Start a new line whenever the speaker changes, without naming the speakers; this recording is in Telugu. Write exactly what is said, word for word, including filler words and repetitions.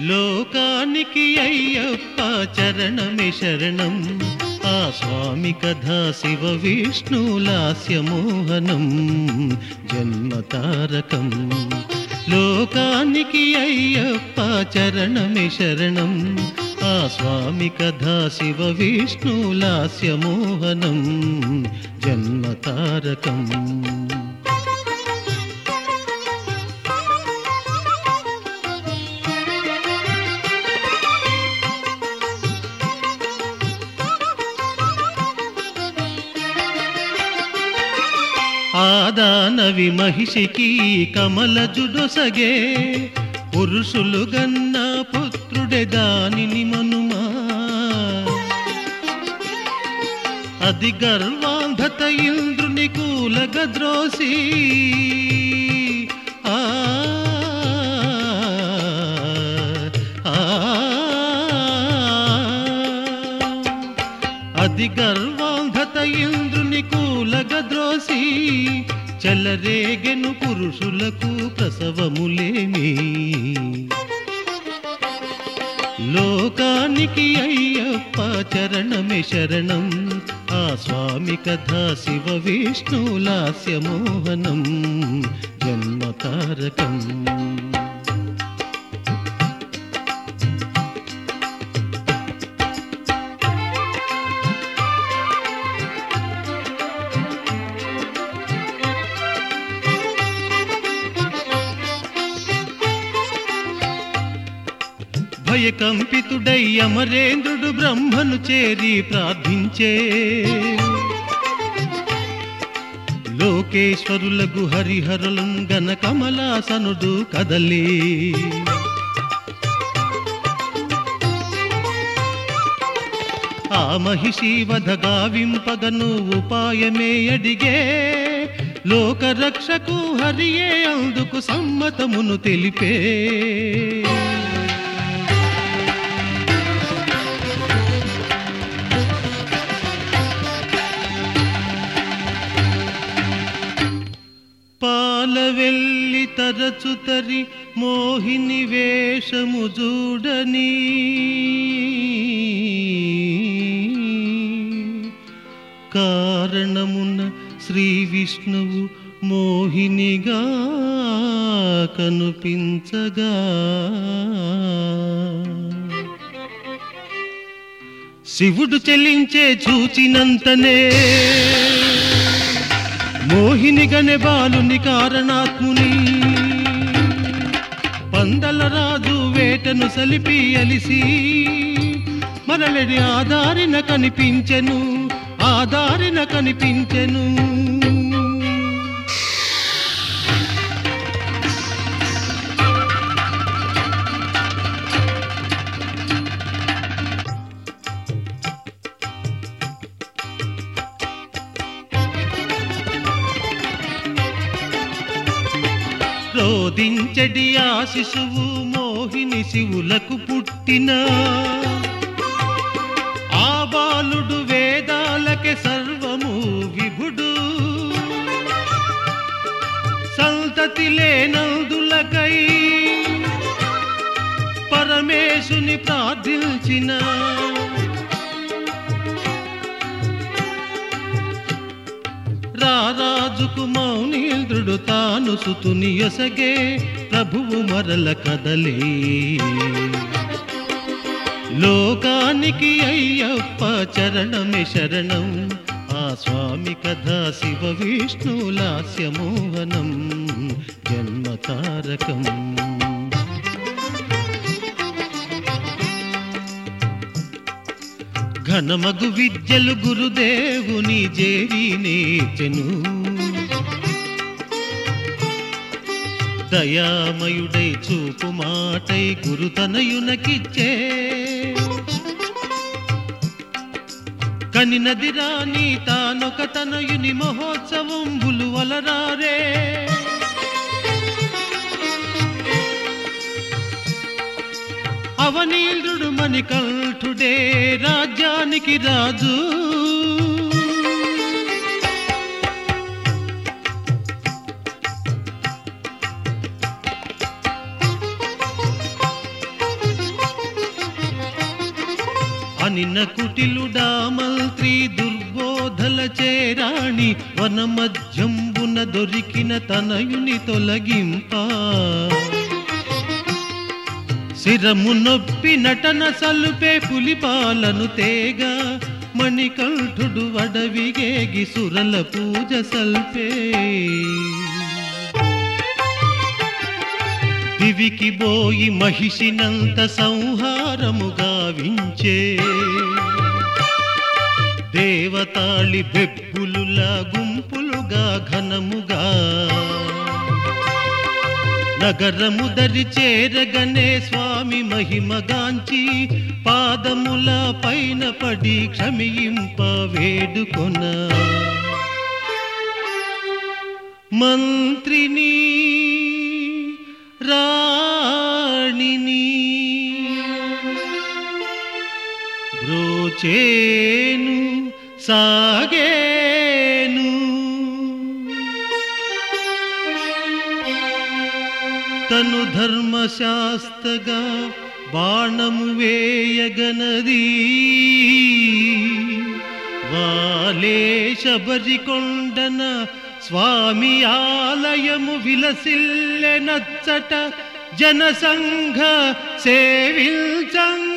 లోకానికి అయ్యప్ప చరణమే శరణం, ఆ స్వామి కథా శివ విష్ణులాస్యమోహనం జన్మతారకం. లోకానికి అయ్యప్ప చరణమే శరణం, ఆ స్వామి కథా శివ విష్ణులాస్యమోహనం జన్మతారకం. ఆదానవి మహిషికి కమలజుడొసగే, పురుషులు గన్న పుత్రుడే దానిని మనుమా. అది గర్వాంధత ఇంద్రుని కూలగద్రోసి, ఆ అది గర్వాంధత ఇంద్రుని కూలగద్రోసి, చలరేగెను పురుషులకు ప్రసవములేమి. లోకానికి అయ్యప్ప చరణమే శరణం, ఆ స్వామి కథా శివ విష్ణులాస్యమోహనం జన్మతారకం. భయకంపితుడై అమరేంద్రుడు బ్రహ్మను చేరి ప్రార్థించే, లోకేశ్వరులకు హరిహరులంగన కమలాసనుడు కదలే. ఆ మహిషి వధ గావింపగను ఉపాయమే అడిగే, లోకరక్షకు హరియే అందుకు సమ్మతమును తెలిపే. పాలవెల్లి తరచుతరి మోహిని వేషము చూడని, కారణమున శ్రీ విష్ణువు మోహినిగా కనుపించగా, శివుడు చెలించే చూచినంతనే మోహిని గనే బాలుని కారణాత్ముని. పందల రాజు వేటను సలిపి అలిసి మరలడి ఆధారిన కనిపించెను, ఆధారిన కనిపించెను. రోదించెడి ఆ శిశువు మోహిని శివులకు పుట్టిన, ఆ బాలుడు వేదాలకే సర్వము విభుడు. సంతతి లేనందులకై పరమేశుని ప్రార్థించిన, రారాజుకు మౌనీంద్రుడు తాను సుతుని యొసగే, ప్రభువు మరల కదలే. లోకానికి అయ్యప్ప చరణమే శరణం, ఆ స్వామి కథా శివ విష్ణులాస్యమోహనం జన్మతారకం. ఘనమగు విద్యలు గురుదేవుని చేరి నేర్చెను, దయామయుడై చూపు మాటై గురుతనయునకిచ్చే. కనినది రాని తానొక తనయుని మహోత్సవం బులువలరారే. అవనీంద్రుడు మణికంఠుడే రాజ్యానికి రాజు, వన కుటిలుడా మంత్రి దుర్బోధల చేరాణి వన మధ్యంబున దొరికిన తనయుని తొలగింప శిరము నొప్పి నటన సలుపే పులిపాలను తేగ మణికంఠుడు వడవిగేగి సురల పూజ సల్పే దివికి బోయి మహిషినంత సంహారము గావించే దేవతాళి బెబ్బులులా గుంపులుగా ఘనముగా నగరము దరి చేరగనే స్వామి మహిమగాంచి పాదముల పైన పడి క్షమింప వేడుకొన మంత్రిని రాణిని బ్రోచేను సాగేను తను ధర్మశాస్త్రగా బాణము వేయగనది వాలే శబరికొండన స్వామి ఆలయము విలసిల్లె నచ్చట జనసంఘ సేవించంగ